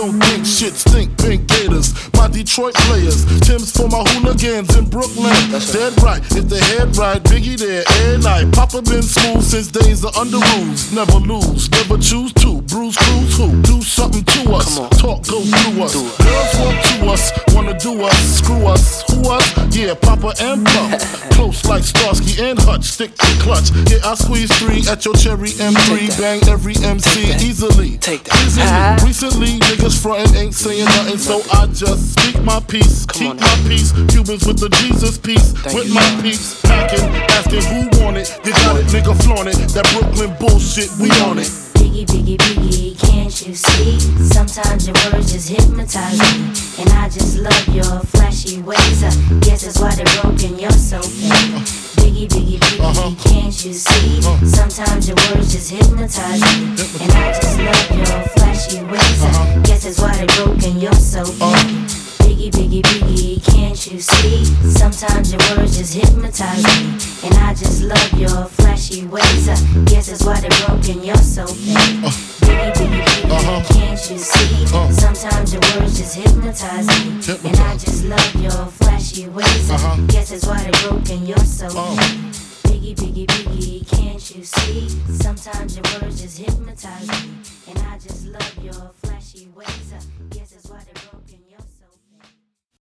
don't think shit stink, pink gators. My Detroit players, Tim's for my hooligans in Brooklyn. Dead right, if the head right, Biggie there every night. Papa been smooth since days of under rules. Never lose, never choose to. Bruise, cruise, who? Do something to us. Talk, go through us. Girls want to us, wanna do us. Screw us, who us? Yeah, Papa and Pup. Close like Starsky and Hutch, stick to clutch. Yeah, I squeeze 3 at your cherry M3. Bang every MC easily. Recently, niggas frontin' ain't saying nothing, so I just speak my peace. Keep my peace. Cubans with the Jesus peace. With my peace. Packing, asking who want it. You got it, nigga, flaunt it. That Brooklyn bullshit, we on it. Biggie, Biggie, Biggie, can't you see? Sometimes your words just hypnotize me, and I just love your flashy ways. Guess that's why they're broken, you're so fake. Biggie, Biggie, Biggie, can't you see? Sometimes your words just hypnotize me, and I just love your flashy ways. Guess that's why they're broken, you're so fake. Biggie, Biggie, Biggie, can't you see? Sometimes your words just hypnotize me, and I just love your flashy ways. Guess that's why they're broken, you're so fake. Biggie, Biggie, Biggie, can't you see? Sometimes your words just hypnotize me, and I just love your flashy ways. Guess that's why they're broken, you're so fake. Biggie, Biggie, Biggie, can't you see? Sometimes your words just hypnotize me, and I just love your flashy ways.